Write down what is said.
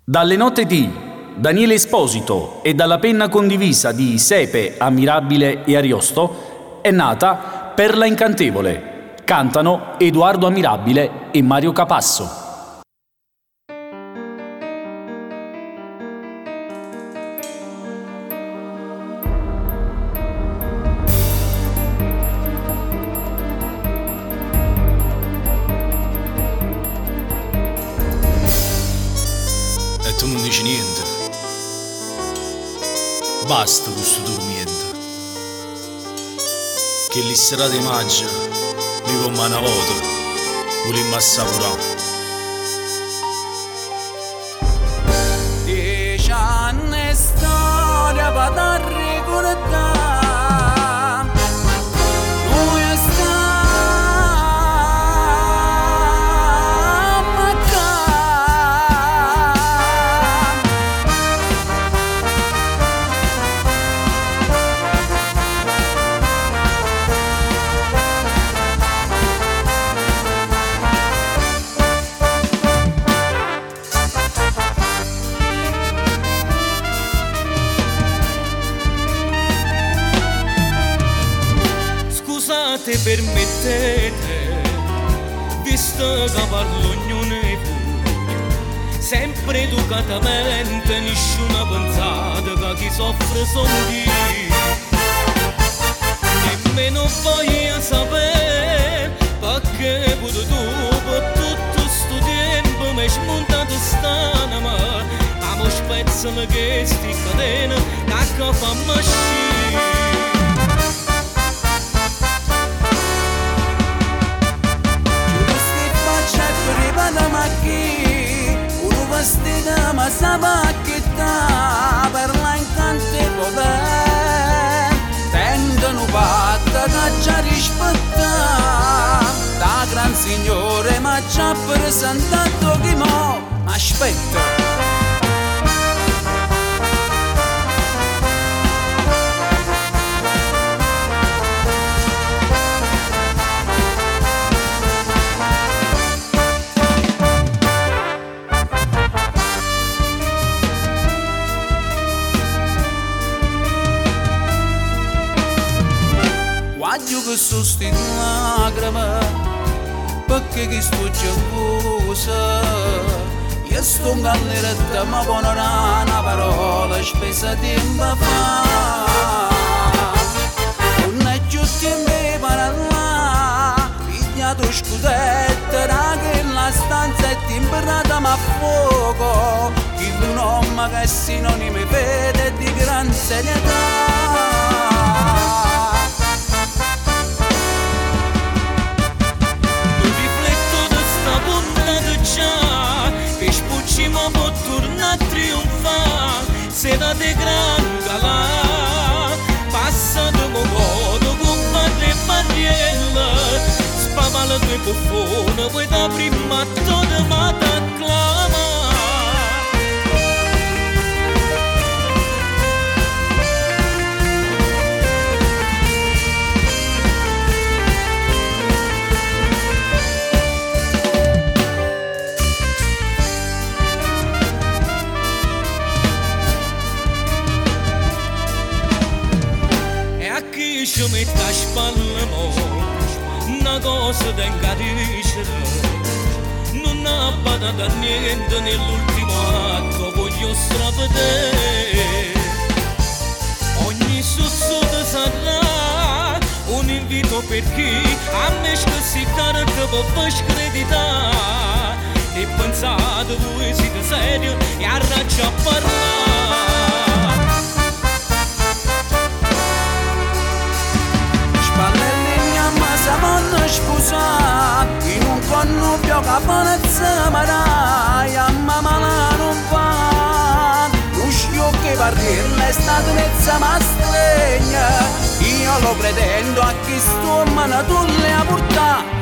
Dalle note di Daniele Esposito e dalla penna condivisa di Sepe, Ammirabile e Ariosto è nata Perla Incantevole. Cantano Edoardo Ammirabile e Mario Capasso. E tu non dici niente. Basta questo dormiente. Che le serate maggio mi come una volta volimmo assaporare. 10 anni storia per da ricordare. Noi stiamo a Scusate, permettete, visto che parlo ognuno di voi, sempre educatamente, nessuna pensata che chi soffre sono io. Nemmeno voglio sapere perché pure tu per tutto sto tempo mi hai smontato st'anima, ma mi spezzano questi catene che fanno scire. Uno vestito ma sa pacchetta per la incantevole, tendono patta che già rispetta da gran signore, ma già presentato chi mo aspetta. Guaglio che sono sti lacrime, perché che sto gelosa. Io sto in galleretta ma buona una parola spesa tempo fa. Non è più tempo per là, pigliato scudetto, che la stanza è timbrata ma a fuoco. Chi un uomo che sinonimi vede di gran serietà. Che spuccimo può tornare a trionfare, se da de gran galà, passa da modo con padre e barriella, spavala due buffone, poi da prima toda ma t'acclama. Ci mette a spalle mo, una cosa da incariscere, non ha badato a niente nell'ultimo atto, voglio stravedere. Ogni sussulto sarà un invito per chi a me scassitare che può screditare. E pensate voi siete serio e arraccia a parlare. Siamo sposati in un connubio che buonezza marai, a mamma non va. Lo sciocco per dirle è stata mezza ma stregna, io lo pretendo a chi sto ma tu le ha portato.